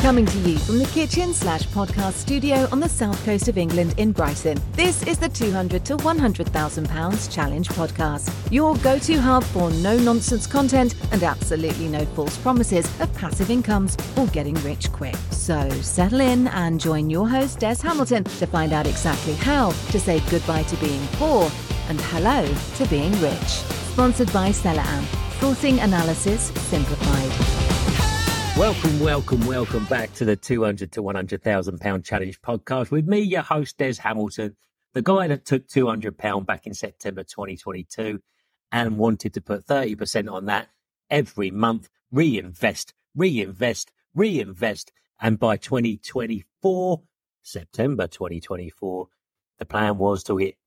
Coming to you from the kitchen/podcast studio on the south coast of England in Brighton, this is the 200 to £100,000 Challenge podcast, your go-to hub for no-nonsense content and absolutely no false promises of passive incomes or getting rich quick. So settle in and join your host Des Hamilton to find out exactly how to say goodbye to being poor and hello to being rich. Sponsored by Cellaamp. Sourcing analysis simplified. Welcome back to the 200 to £100,000 Challenge podcast with me, your host, Des Hamilton, the guy that took £200 back in September 2022 and wanted to put 30% on that every month, reinvest. And by 2024, September 2024, the plan was to hit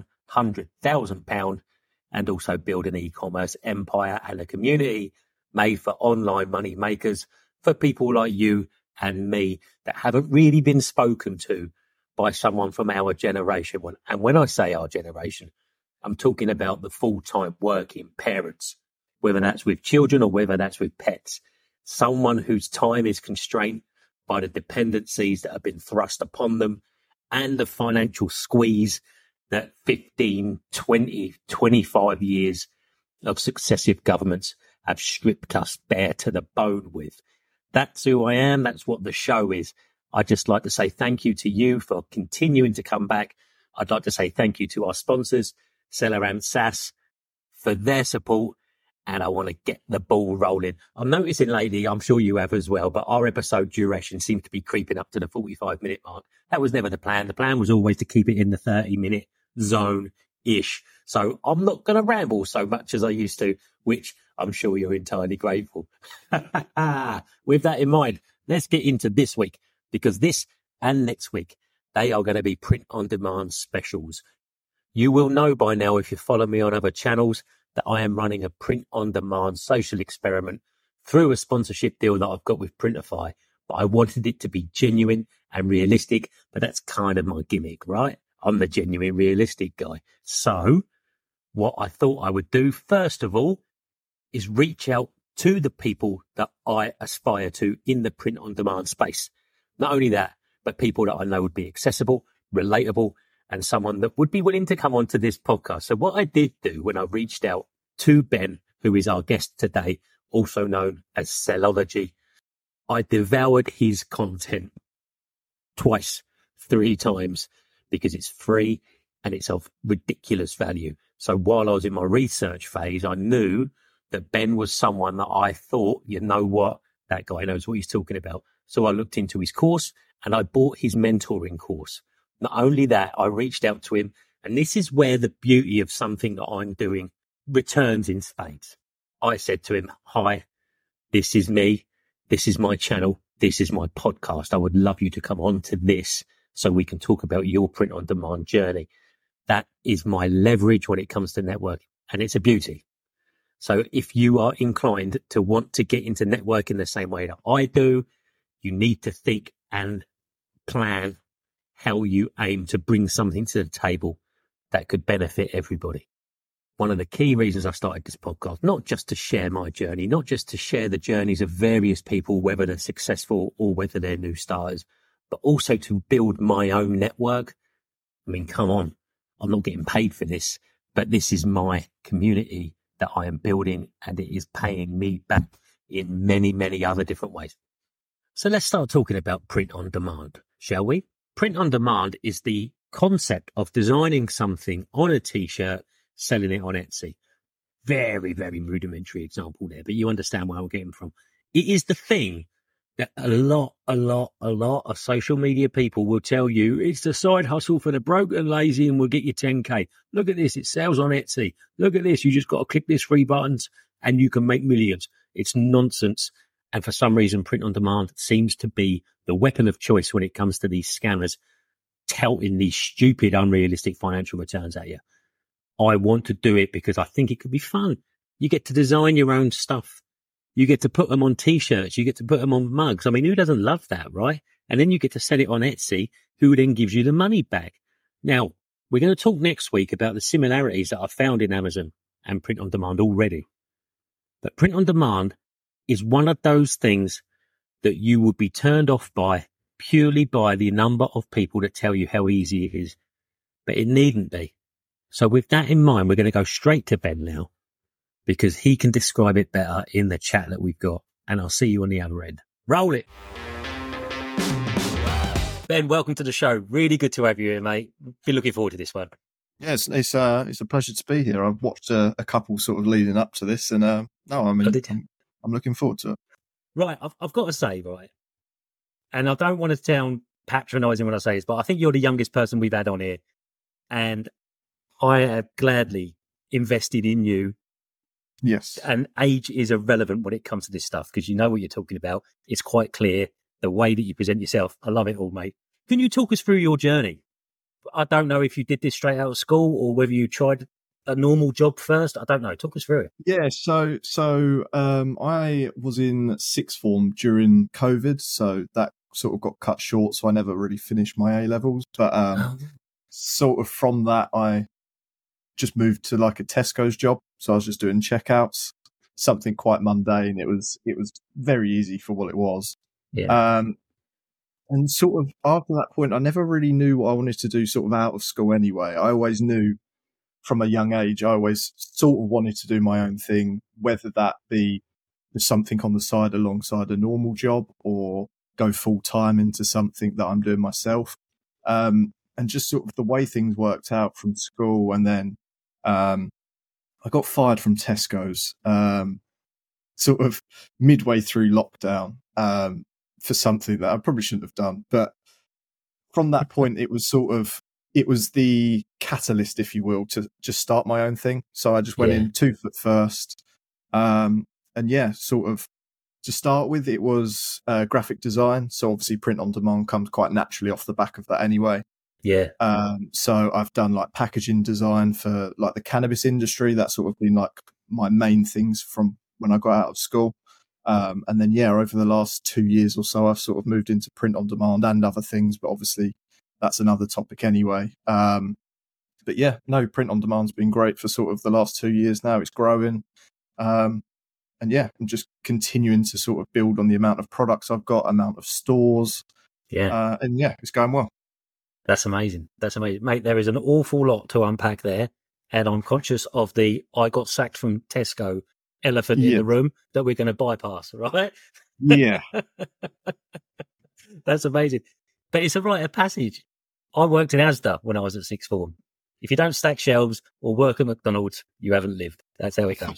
£100,000 and also build an e-commerce empire and a community made for online money makers, for people like you and me that haven't really been spoken to by someone from our generation. And when I say our generation, I'm talking about the full-time working parents, whether that's with children or whether that's with pets. Someone whose time is constrained by the dependencies that have been thrust upon them and the financial squeeze that 15, 20, 25 years of successive governments have stripped us bare to the bone with. That's who I am. That's what the show is. I'd just like to say thank you to you for continuing to come back. I'd like to say thank you to our sponsors, Cellaamp SaaS, for their support. And I want to get the ball rolling. I'm noticing lately, I'm sure you have as well, but our episode duration seems to be creeping up to the 45-minute mark. That was never the plan. The plan was always to keep it in the 30-minute zone-ish. So I'm not going to ramble so much as I used to, which I'm sure you're entirely grateful. With that in mind, let's get into this week, because this and next week, they are going to be print-on-demand specials. You will know by now, if you follow me on other channels, that I am running a print-on-demand social experiment through a sponsorship deal that I've got with Printify. But I wanted it to be genuine and realistic, but that's kind of my gimmick, right? I'm the genuine, realistic guy. So what I thought I would do, first of all, is reach out to the people that I aspire to in the print-on-demand space. Not only that, but people that I know would be accessible, relatable, and someone that would be willing to come onto this podcast. So what I did do when I reached out to Ben, who is our guest today, also known as Cellology, I devoured his content twice, 3 times, because it's free and it's of ridiculous value. So while I was in my research phase, I knew that Ben was someone that I thought, you know what, that guy knows what he's talking about. So I looked into his course and I bought his mentoring course. Not only that, I reached out to him, and this is where the beauty of something that I'm doing returns in spades. I said to him, hi, this is me. This is my channel. This is my podcast. I would love you to come on to this so we can talk about your print-on-demand journey. That is my leverage when it comes to networking, and it's a beauty. So if you are inclined to want to get into networking the same way that I do, you need to think and plan how you aim to bring something to the table that could benefit everybody. One of the key reasons I started this podcast, not just to share my journey, not just to share the journeys of various people, whether they're successful or whether they're new starters, but also to build my own network. I mean, come on, I'm not getting paid for this, but this is my community that I am building, and it is paying me back in many, many other different ways. So let's start talking about print on demand, shall we? Print on demand is the concept of designing something on a t-shirt, selling it on Etsy. Very, very rudimentary example there, but you understand where I'm getting from. It is the thing that a lot of social media people will tell you it's the side hustle for the broke and lazy and we'll get you 10K. Look at this, it sells on Etsy. Look at this, you just got to click these 3 buttons and you can make millions. It's nonsense. And for some reason, print on demand seems to be the weapon of choice when it comes to these scammers touting these stupid, unrealistic financial returns at you. I want to do it because I think it could be fun. You get to design your own stuff. You get to put them on t-shirts. You get to put them on mugs. I mean, who doesn't love that, right? And then you get to sell it on Etsy, who then gives you the money back. Now, we're going to talk next week about the similarities that I found in Amazon and print on demand already. But print on demand is one of those things that you would be turned off by purely by the number of people that tell you how easy it is. But it needn't be. So with that in mind, we're going to go straight to Ben now, because he can describe it better in the chat that we've got. And I'll see you on the other end. Roll it. Ben, welcome to the show. Really good to have you here, mate. Been looking forward to this one. Yes, it's a pleasure to be here. I've watched a couple sort of leading up to this, and I'm looking forward to it. Right, I've got to say, right, and I don't want to sound patronising when I say this, but I think you're the youngest person we've had on here, and I have gladly invested in you. Yes, and age is irrelevant when it comes to this stuff, because you know what you're talking about. It's quite clear the way that you present yourself. I love it all, mate. Can you talk us through your journey? I don't know if you did this straight out of school or whether you tried a normal job first. I don't know. Talk us through it. Yeah, so I was in sixth form during COVID, so that sort of got cut short, so I never really finished my A levels. But sort of from that, I just moved to like a Tesco's job. So I was just doing checkouts, something quite mundane. It was very easy for what it was. Yeah. And sort of after that point, I never really knew what I wanted to do sort of out of school anyway. I always knew from a young age, I always sort of wanted to do my own thing, whether that be something on the side alongside a normal job or go full time into something that I'm doing myself. And just sort of the way things worked out from school. And then, I got fired from Tesco's, sort of midway through lockdown, for something that I probably shouldn't have done. But from that point, it was the catalyst, if you will, to just start my own thing. So I just went in 2 foot first. And yeah, sort of to start with, it was graphic design. So obviously print on demand comes quite naturally off the back of that anyway. Yeah. So I've done like packaging design for like the cannabis industry. That's sort of been like my main things from when I got out of school. And then, over the last 2 years or so, I've sort of moved into print on demand and other things, but obviously that's another topic anyway. But yeah, no, print on demand's been great for sort of the last 2 years now. It's growing. And yeah, I'm just continuing to sort of build on the amount of products I've got, amount of stores. Yeah. And yeah, it's going well. That's amazing. That's amazing. Mate, there is an awful lot to unpack there. And I'm conscious of I got sacked from Tesco elephant in the room that we're going to bypass, right? Yeah. That's amazing. But it's a rite of passage. I worked in Asda when I was at sixth form. If you don't stack shelves or work at McDonald's, you haven't lived. That's how it goes.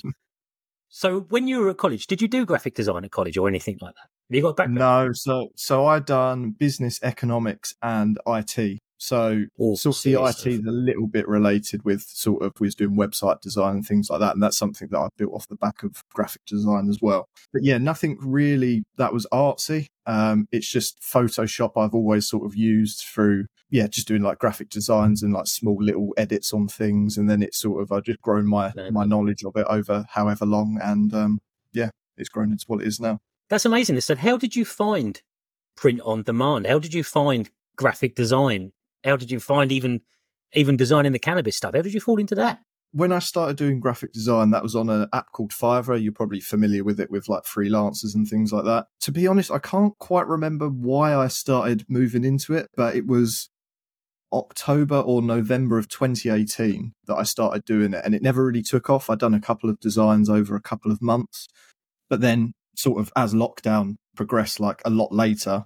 So when you were at college, did you do graphic design at college or anything like that? Have you got a background? No, so I done business, economics and IT. So sort of the IT is a little bit related with sort of, we was doing website design and things like that. And that's something that I built off the back of graphic design as well. But yeah, nothing really that was artsy. It's just Photoshop I've always sort of used through, just doing like graphic designs and like small little edits on things. And then it's sort of, I've just grown my knowledge of it over however long. And it's grown into what it is now. That's amazing. So how did you find print on demand? How did you find graphic design? How did you find even designing the cannabis stuff? How did you fall into that? When I started doing graphic design, that was on an app called Fiverr. You're probably familiar with it, with like freelancers and things like that. To be honest, I can't quite remember why I started moving into it, but it was October or November of 2018 that I started doing it, and it never really took off. I'd done a couple of designs over a couple of months, but then sort of as lockdown progressed, like a lot later,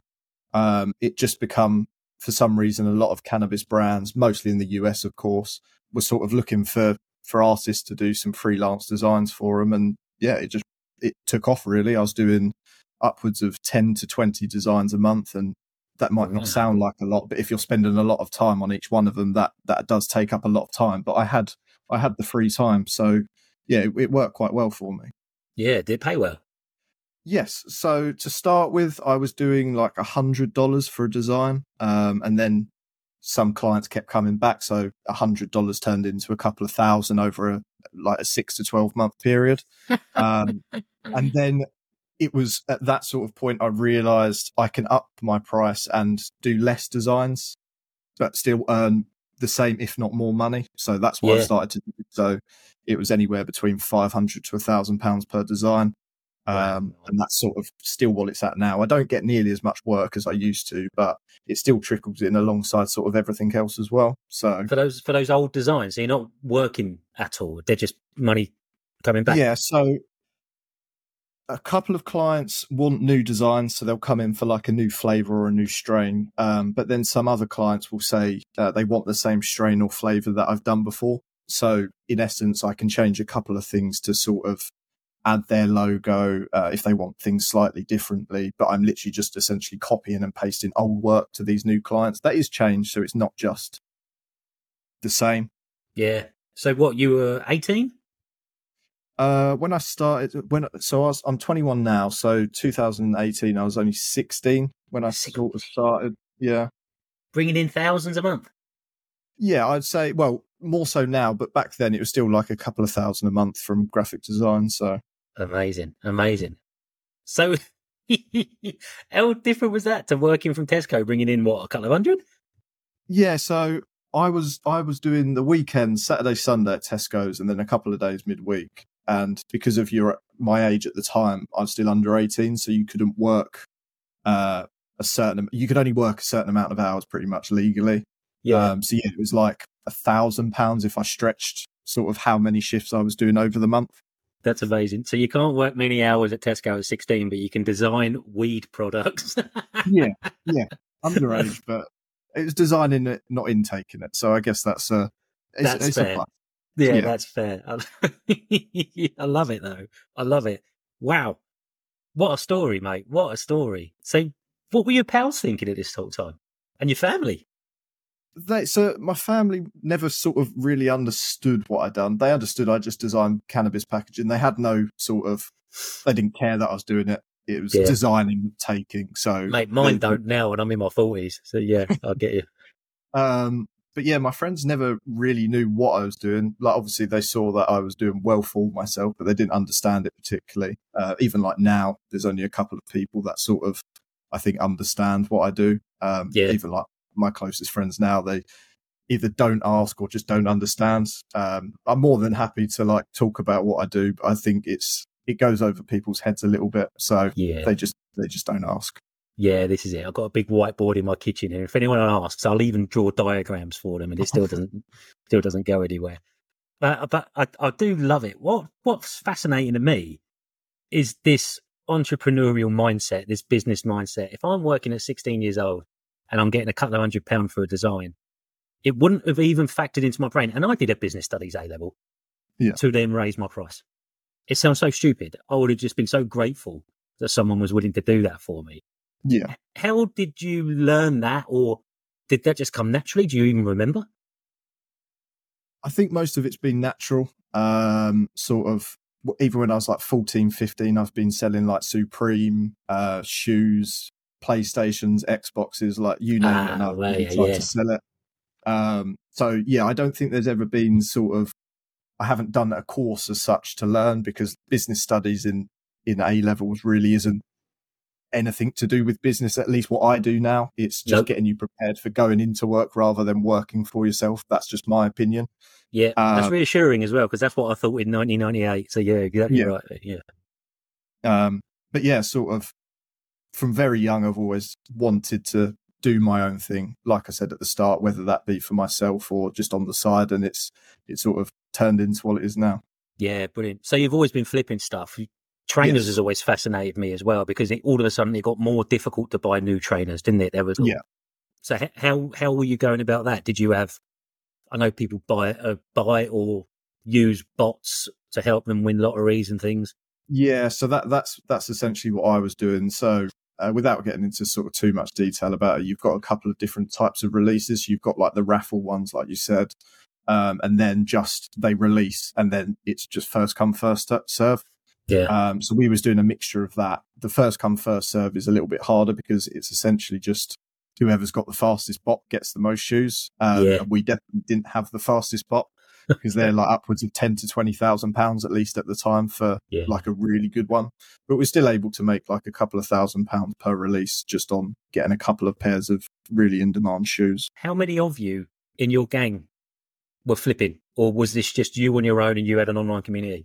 it just become, for some reason, a lot of cannabis brands, mostly in the US, of course, were sort of looking for artists to do some freelance designs for them. And yeah, it took off really. I was doing upwards of 10 to 20 designs a month. And that might not sound like a lot, but if you're spending a lot of time on each one of them, that does take up a lot of time. But I had the free time. So yeah, it worked quite well for me. Yeah, did it pay well? Yes. So to start with, I was doing like $100 for a design. And then some clients kept coming back. So $100 turned into a couple of thousand over a 6 to 12 month period. And then it was at that sort of point I realized I can up my price and do less designs, but still earn the same, if not more money. So that's what I started to do. So it was anywhere between £500 to £1,000 per design. Wow. And that's sort of still what it's at now. I don't get nearly as much work as I used to, but it still trickles in alongside sort of everything else as well. So For those old designs, so you're not working at all. They're just money coming back. yeah, so a couple of clients want new designs, so they'll come in for like a new flavor or a new strain. But then some other clients will say they want the same strain or flavor that I've done before. So in essence, I can change a couple of things to sort of add their logo if they want things slightly differently. But I'm literally just essentially copying and pasting old work to these new clients. That is changed, so it's not just the same. Yeah. So what, you were 18? When I started, I'm 21 now, so 2018, I was only 16 when I sort of started. Yeah. Bringing in thousands a month? Yeah, I'd say, well, more so now, but back then it was still like a couple of thousand a month from graphic design. So Amazing. So how different was that to working from Tesco, bringing in what, a couple of hundred? yeah, so I was doing the weekends, Saturday, Sunday at Tesco's, and then a couple of days midweek. And because of my age at the time, I'm still under 18, so you couldn't work you could only work a certain amount of hours pretty much legally. Yeah. So yeah, it was like £1,000 if I stretched sort of how many shifts I was doing over the month. That's amazing. So you can't work many hours at Tesco at 16, but you can design weed products. Yeah, underage, but it was designing it, not intaking it. So I guess that's fair. Yeah, that's fair. I love it though. I love it. Wow. What a story, mate. What a story. So what were your pals thinking at this whole time? And your family? So my family never sort of really understood what I'd done. They understood I just designed cannabis packaging. They had no they didn't care that I was doing it. It was designing, taking. So mate, mine don't now, and I'm in my 40s. So yeah, I get you. But yeah, my friends never really knew what I was doing. Like, obviously they saw that I was doing well for myself, but they didn't understand it particularly. Even like now, there's only a couple of people that sort of, I think, understand what I do. Even like my closest friends now, they either don't ask or just don't understand. I'm more than happy to like talk about what I do, but I think it goes over people's heads a little bit. So they just don't ask. Yeah, this is it. I've got a big whiteboard in my kitchen, and if anyone asks, I'll even draw diagrams for them, and it still doesn't go anywhere. But I do love it. What's fascinating to me is this entrepreneurial mindset, this business mindset. If I'm working at 16 years old and I'm getting a couple of £100 for a design, it wouldn't have even factored into my brain. And I did a business studies A-level to then raise my price. It sounds so stupid. I would have just been so grateful that someone was willing to do that for me. Yeah. How did you learn that, or did that just come naturally? Do you even remember? I think most of it's been natural. Sort of, even when I was like 14, 15, I've been selling like Supreme, shoes, PlayStations, Xboxes, like you name it, and I've really tried to sell it. So yeah, I don't think there's ever been I haven't done a course as such to learn, because business studies in A-levels really isn't anything to do with business, at least what I do now. It's just getting you prepared for going into work rather than working for yourself. That's just my opinion. Yeah, that's reassuring as well, because that's what I thought in 1998. So yeah, exactly right. Yeah. But yeah, sort of from very young, I've always wanted to do my own thing. Like I said at the start, whether that be for myself or just on the side, and it's sort of turned into what it is now. Yeah, brilliant. So you've always been flipping stuff. Trainers has always fascinated me as well, because all of a sudden it got more difficult to buy new trainers, didn't it? So how were you going about that? Did you have, I know people buy or use bots to help them win lotteries and things. Yeah, so that's essentially what I was doing. So without getting into sort of too much detail about it, you've got a couple of different types of releases. You've got like the raffle ones, like you said, and then just they release, and then it's just first come, first serve. Yeah. So we was doing a mixture of that. The first come, first serve is a little bit harder, because it's essentially just whoever's got the fastest bot gets the most shoes. We definitely didn't have the fastest bot, because they're like upwards of £10,000 to £20,000 at least at the time for like a really good one. But we're still able to make like a couple of £1,000 per release just on getting a couple of pairs of really in demand shoes. How many of you in your gang were flipping, or was this just you on your own and you had an online community?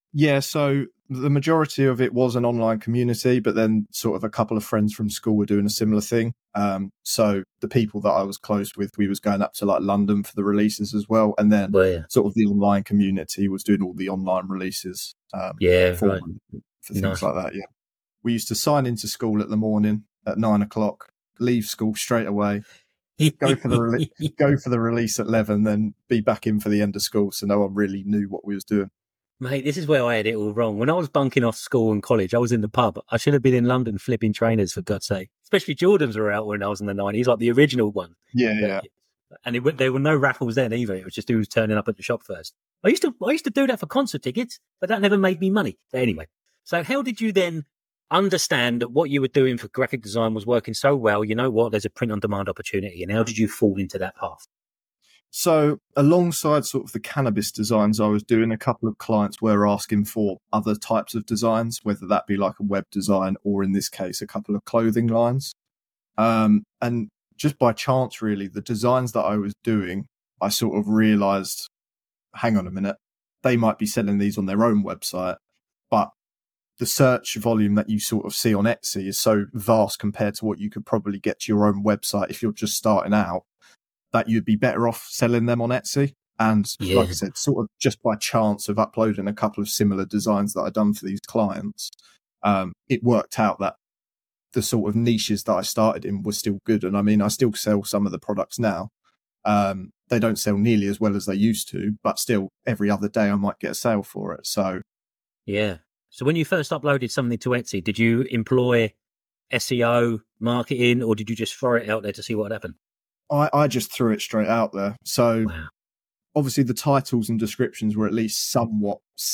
Yeah, so the majority of it was an online community, but then sort of a couple of friends from school were doing a similar thing. So the people that I was close with, we was going up to like London for the releases as well, and then Well, yeah. sort of the online community was doing all the online releases. Yeah, for, right. for things Nice. like that. Yeah, we used to sign into school at the morning at 9 o'clock, leave school straight away, go for the release at 11, then be back in for the end of school, so no one really knew what we was doing. Mate, this is where I had it all wrong. When I was bunking off school and college, I was in the pub. I should have been in London flipping trainers, for God's sake. Especially Jordans were out when I was in the 90s, like the original one. Yeah. And there were no raffles then either. It was just who was turning up at the shop first. I used to do that for concert tickets, but that never made me money. But anyway, so how did you then understand that what you were doing for graphic design was working so well? You know what? There's a print on demand opportunity. And how did you fall into that path? So alongside sort of the cannabis designs I was doing, a couple of clients were asking for other types of designs, whether that be like a web design or in this case, a couple of clothing lines. And just by chance, really, the designs that I was doing, I sort of realized, hang on a minute, they might be selling these on their own website, but the search volume that you sort of see on Etsy is so vast compared to what you could probably get to your own website if you're just starting out, that you'd be better off selling them on Etsy. And like I said, sort of just by chance of uploading a couple of similar designs that I'd done for these clients, it worked out that the sort of niches that I started in were still good. And I mean, I still sell some of the products now. They don't sell nearly as well as they used to, but still every other day I might get a sale for it. So yeah. So when you first uploaded something to Etsy, did you employ SEO, marketing, or did you just throw it out there to see what happened? I just threw it straight out there. So Wow. Obviously the titles and descriptions were at least somewhat,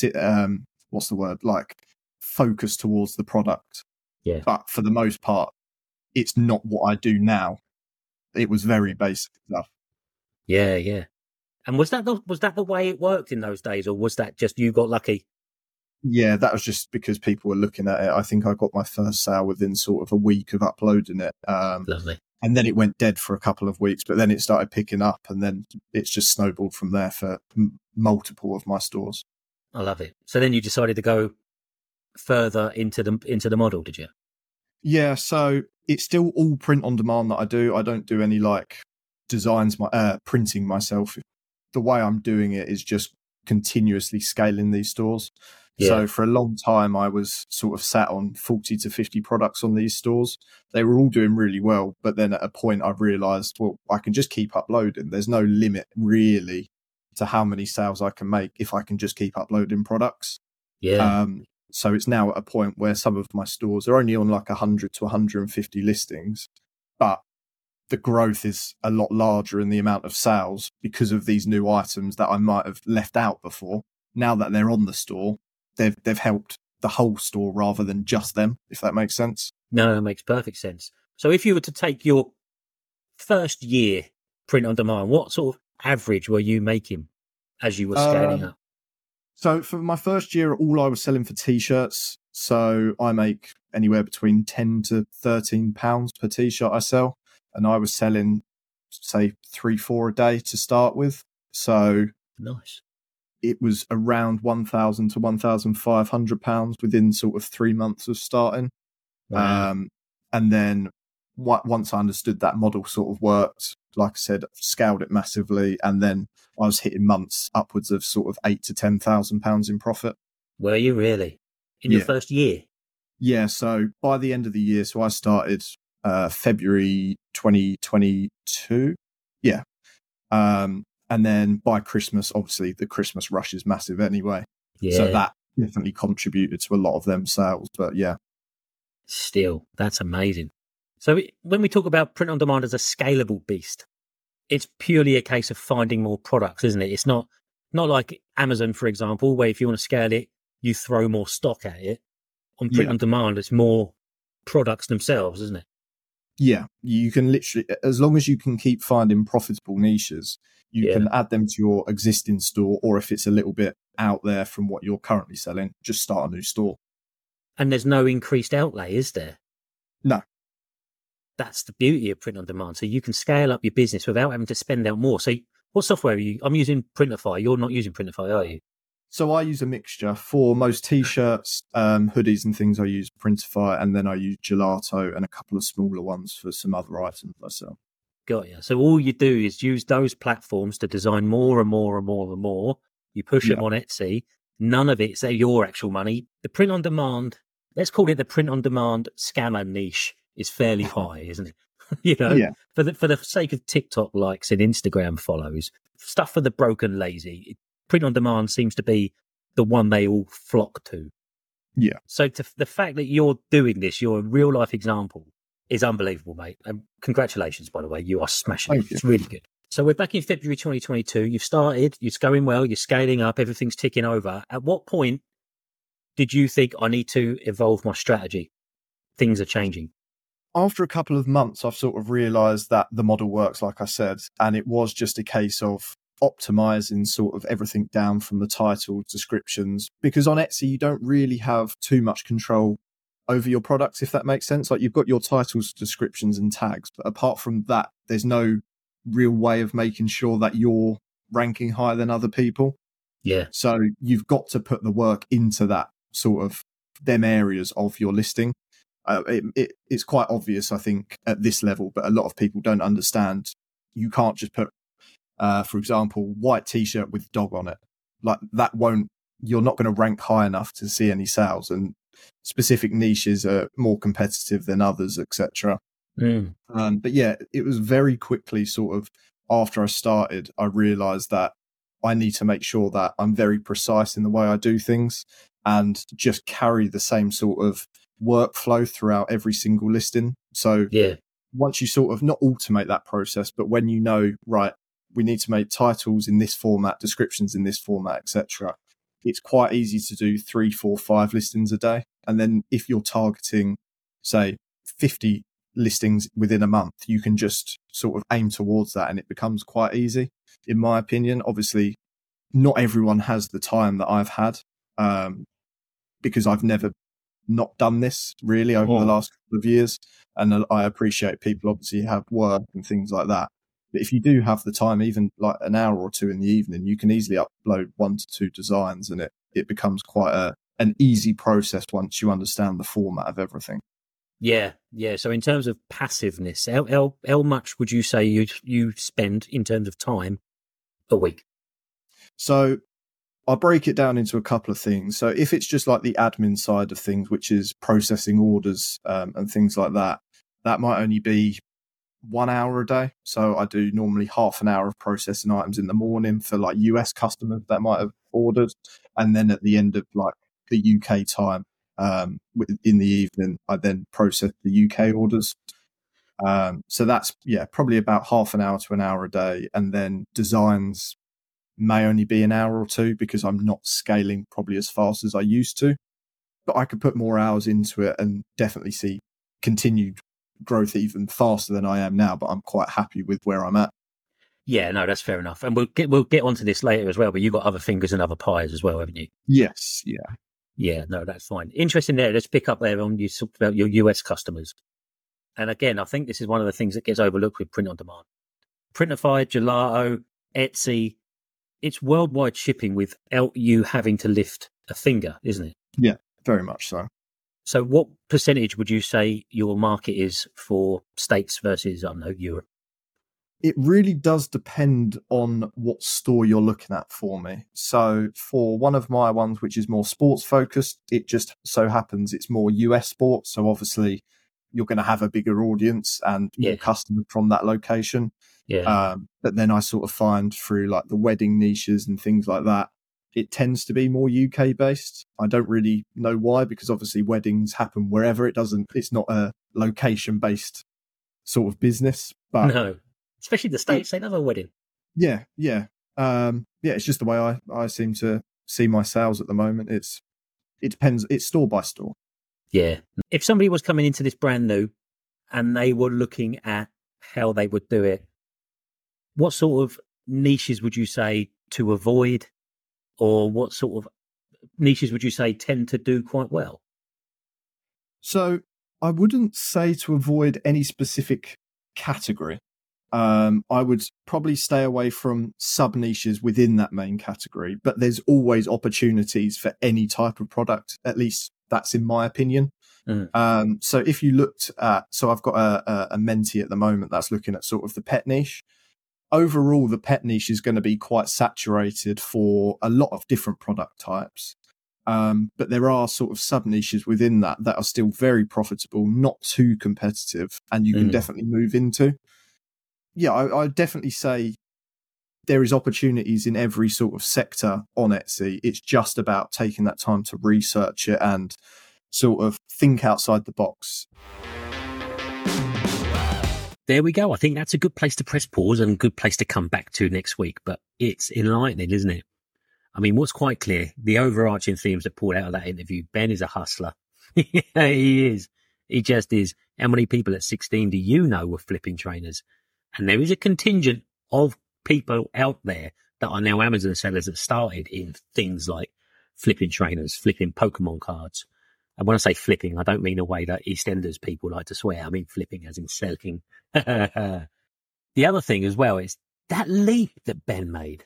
focused towards the product. Yeah. But for the most part, it's not what I do now. It was very basic stuff. Yeah, yeah. And was that the way it worked in those days, or was that just you got lucky? Yeah, that was just because people were looking at it. I think I got my first sale within sort of a week of uploading it. Lovely. And then it went dead for a couple of weeks, but then it started picking up, and then it's just snowballed from there for multiple of my stores. I love it. So then you decided to go further into the model, did you? Yeah, so it's still all print on demand that I do. I don't do any like designs, printing myself. The way I'm doing it is just continuously scaling these stores. Yeah. So for a long time, I was sort of sat on 40 to 50 products on these stores. They were all doing really well. But then at a point, I realized, well, I can just keep uploading. There's no limit really to how many sales I can make if I can just keep uploading products. Yeah. So it's now at a point where some of my stores are only on like 100 to 150 listings, but the growth is a lot larger in the amount of sales because of these new items that I might have left out before. Now that they're on the store, they've helped the whole store rather than just them, if that makes sense. No, it makes perfect sense. So if you were to take your first year print on demand, what sort of average were you making as you were scaling up? So for my first year, all I was selling for T-shirts. So I make anywhere between £10 to £13 per T-shirt I sell. And I was selling, say, 3-4 a day to start with. So nice. It was around £1,000 to £1,500 within sort of 3 months of starting. Wow. And then once I understood that model sort of worked, like I said, scaled it massively. And then I was hitting months upwards of sort of £8,000 to £10,000 in profit. Were you really? In your first year? Yeah. So by the end of the year, so I started February 2022. Yeah. And then by Christmas, obviously the Christmas rush is massive anyway. Yeah. So that definitely contributed to a lot of them sales. But yeah. Still, that's amazing. So when we talk about print on demand as a scalable beast, it's purely a case of finding more products, isn't it? It's not like Amazon, for example, where if you want to scale it, you throw more stock at it. On print on demand, it's more products themselves, isn't it? Yeah, you can literally, as long as you can keep finding profitable niches, you can add them to your existing store, or if it's a little bit out there from what you're currently selling, just start a new store. And there's no increased outlay, is there? No. That's the beauty of print on demand. So you can scale up your business without having to spend out more. So what software are you? I'm using Printify. You're not using Printify, are you? So I use a mixture for most t-shirts, hoodies and things. I use Printify, and then I use Gelato and a couple of smaller ones for some other items I sell. Got you. So all you do is use those platforms to design more and more and more and more. You push them on Etsy. None of it's your actual money. The print on demand, let's call it the print on demand scammer niche, is fairly high, isn't it? For the sake of TikTok likes and Instagram follows, stuff for the broken lazy, print on demand seems to be the one they all flock to. Yeah. So the fact that you're doing this, you're a real life example, is unbelievable, mate. And congratulations, by the way. You are smashing it. It's really good. So we're back in February 2022. You've started, it's going well, you're scaling up, everything's ticking over. At what point did you think, I need to evolve my strategy? Things are changing. After a couple of months, I've sort of realised that the model works, like I said, and it was just a case of optimizing sort of everything down from the title, descriptions, because on Etsy, you don't really have too much control over your products, if that makes sense. Like, you've got your titles, descriptions and tags, but apart from that, there's no real way of making sure that you're ranking higher than other people. Yeah. So you've got to put the work into that sort of them areas of your listing. It's quite obvious, I think, at this level, but a lot of people don't understand. You can't just put, for example, white t-shirt with dog on it. Like, that you're not going to rank high enough to see any sales, and specific niches are more competitive than others, etc. But yeah, it was very quickly sort of after I started, I realized that I need to make sure that I'm very precise in the way I do things and just carry the same sort of workflow throughout every single listing. So once you sort of not automate that process, but when you know, right, we need to make titles in this format, descriptions in this format, etc., it's quite easy to do 3, 4, 5 listings a day. And then if you're targeting, say, 50 listings within a month, you can just sort of aim towards that, and it becomes quite easy, in my opinion. Obviously, not everyone has the time that I've had, because I've never not done this really over the last couple of years. And I appreciate people obviously have work and things like that. But if you do have the time, even like an hour or two in the evening, you can easily upload 1 to 2 designs, and it becomes quite an easy process once you understand the format of everything. Yeah. So in terms of passiveness, how much would you say you spend in terms of time a week? So I'll break it down into a couple of things. So if it's just like the admin side of things, which is processing orders and things like that, that might only be 1 hour a day. So I do normally half an hour of processing items in the morning for like US customers that might have ordered. And then at the end of like the UK time, in the evening, I then process the UK orders. So that's, probably about half an hour to an hour a day. And then designs may only be an hour or two because I'm not scaling probably as fast as I used to. But I could put more hours into it and definitely see continued growth even faster than I am now, but I'm quite happy with where I'm at. Yeah, no, that's fair enough. And we'll get onto this later as well, but you've got other fingers and other pies as well, haven't you? Yes, yeah. Yeah, no, that's fine. Interesting there. Let's pick up there on you talked about your US customers. And again, I think this is one of the things that gets overlooked with print on demand. Printify, Gelato, Etsy, it's worldwide shipping without you having to lift a finger, isn't it? Yeah, very much so. So what percentage would you say your market is for States versus, I don't know, Europe? It really does depend on what store you're looking at for me. So for one of my ones, which is more sports focused, it just so happens it's more US sports. So obviously you're going to have a bigger audience and more customers from that location. Yeah. But then I sort of find through like the wedding niches and things like that, it tends to be more UK based. I don't really know why, because obviously weddings happen wherever. It's not a location based sort of business, but no, especially the States, they love a wedding. Yeah. It's just the way I seem to see my sales at the moment. It depends. It's store by store. Yeah. If somebody was coming into this brand new and they were looking at how they would do it, what sort of niches would you say to avoid, or what sort of niches would you say tend to do quite well? So I wouldn't say to avoid any specific category. I would probably stay away from sub-niches within that main category, but there's always opportunities for any type of product. At least that's in my opinion. So if you looked at, so I've got a mentee at the moment that's looking at sort of the pet niche. Overall, the pet niche is going to be quite saturated for a lot of different product types. But there are sort of sub-niches within that are still very profitable, not too competitive, and you can definitely move into. Yeah, I definitely say there is opportunities in every sort of sector on Etsy. It's just about taking that time to research it and sort of think outside the box. There we go. I think that's a good place to press pause and a good place to come back to next week. But it's enlightening, isn't it? I mean, what's quite clear, the overarching themes that pulled out of that interview, Ben is a hustler. He is. He just is. How many people at 16 do you know were flipping trainers? And there is a contingent of people out there that are now Amazon sellers that started in things like flipping trainers, flipping Pokemon cards. And when I say flipping, I don't mean the way that EastEnders people like to swear. I mean flipping as in selling. The other thing as well is that leap that Ben made.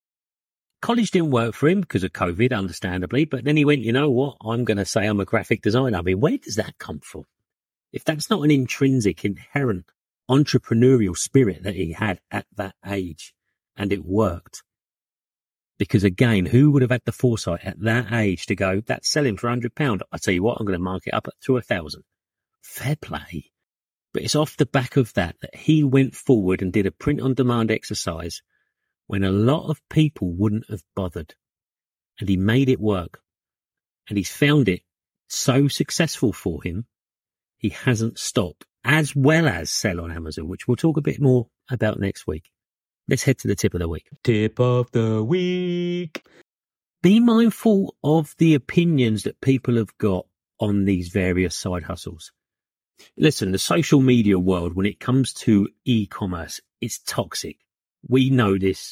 College didn't work for him because of COVID, understandably. But then he went, you know what? I'm going to say I'm a graphic designer. I mean, where does that come from? If that's not an intrinsic, inherent entrepreneurial spirit that he had at that age, and it worked. Because again, who would have had the foresight at that age to go, that's selling for £100. I tell you what, I'm going to mark it up to 1,000. Fair play. But it's off the back of that he went forward and did a print on demand exercise when a lot of people wouldn't have bothered. And he made it work. And he's found it so successful for him, he hasn't stopped, as well as sell on Amazon, which we'll talk a bit more about next week. Let's head to the tip of the week. Tip of the week. Be mindful of the opinions that people have got on these various side hustles. Listen, the social media world, when it comes to e-commerce, it's toxic. We know this.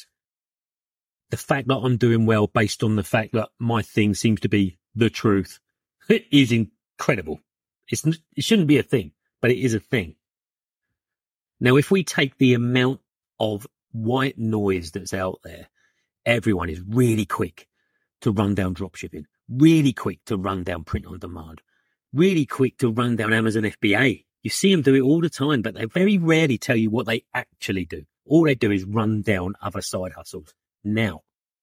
The fact that I'm doing well based on the fact that my thing seems to be the truth is incredible. It shouldn't be a thing, but it is a thing. Now, if we take the amount of white noise that's out there, everyone is really quick to run down dropshipping, really quick to run down print on demand, really quick to run down Amazon FBA. You see them do it all the time, but they very rarely tell you what they actually do. All they do is run down other side hustles. Now,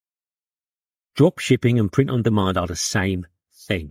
dropshipping and print on demand are the same thing.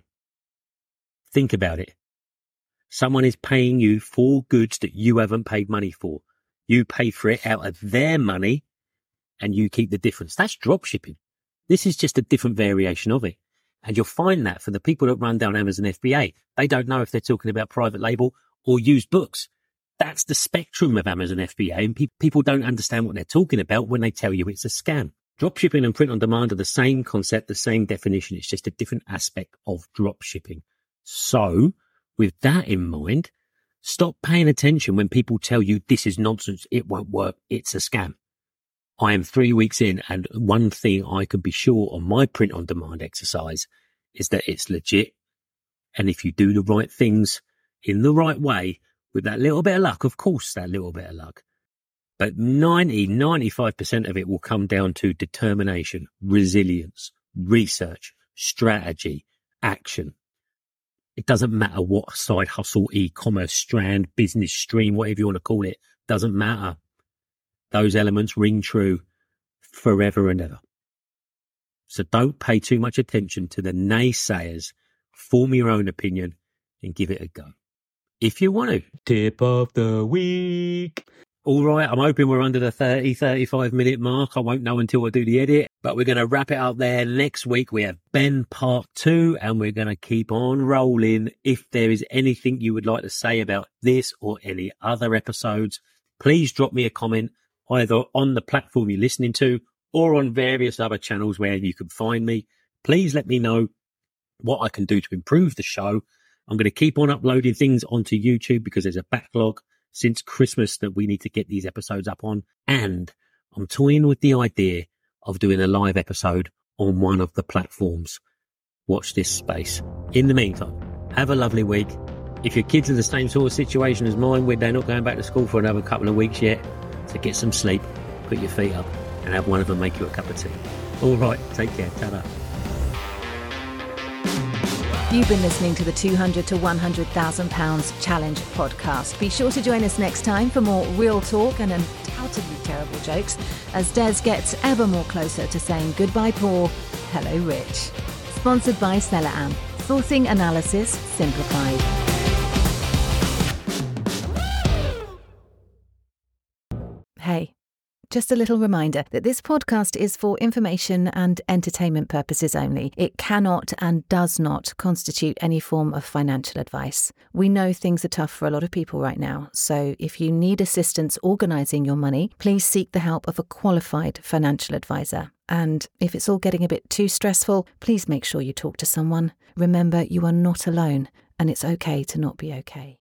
Think about it. Someone is paying you for goods that you haven't paid money for. You pay for it out of their money and you keep the difference. That's dropshipping. This is just a different variation of it. And you'll find that for the people that run down Amazon FBA, they don't know if they're talking about private label or used books. That's the spectrum of Amazon FBA, and people don't understand what they're talking about when they tell you it's a scam. Dropshipping and print on demand are the same concept, the same definition. It's just a different aspect of dropshipping. So, with that in mind, stop paying attention when people tell you this is nonsense, it won't work, it's a scam. I am 3 weeks in, and one thing I can be sure on my print on demand exercise is that it's legit. And if you do the right things in the right way, with that little bit of luck, of course, that little bit of luck, but 95% of it will come down to determination, resilience, research, strategy, action. It doesn't matter what side hustle, e-commerce strand, business stream, whatever you want to call it, doesn't matter. Those elements ring true forever and ever. So don't pay too much attention to the naysayers. Form your own opinion and give it a go. If you want to. Tip of the week. All right, I'm hoping we're under the 35 minute mark. I won't know until I do the edit, but we're going to wrap it up there. Next week, we have Ben part 2, and we're going to keep on rolling. If there is anything you would like to say about this or any other episodes, please drop me a comment either on the platform you're listening to or on various other channels where you can find me. Please let me know what I can do to improve the show. I'm going to keep on uploading things onto YouTube because there's a backlog since Christmas that we need to get these episodes up on. And I'm toying with the idea of doing a live episode on one of the platforms. Watch this space. In the meantime, have a lovely week. If your kids are the same sort of situation as mine, where they're not going back to school for another couple of weeks yet, So get some sleep, put your feet up, and have one of them make you a cup of tea. All right, take care. Ta-da. You've been listening to the 200 to 100,000 pounds challenge podcast. Be sure to join us next time for more real talk and undoubtedly terrible jokes as Des gets ever more closer to saying goodbye poor, hello rich. Sponsored by Cellaam. Sourcing analysis simplified. Hey. Just a little reminder that this podcast is for information and entertainment purposes only. It cannot and does not constitute any form of financial advice. We know things are tough for a lot of people right now, so if you need assistance organising your money, please seek the help of a qualified financial advisor. And if it's all getting a bit too stressful, please make sure you talk to someone. Remember, you are not alone, and it's okay to not be okay.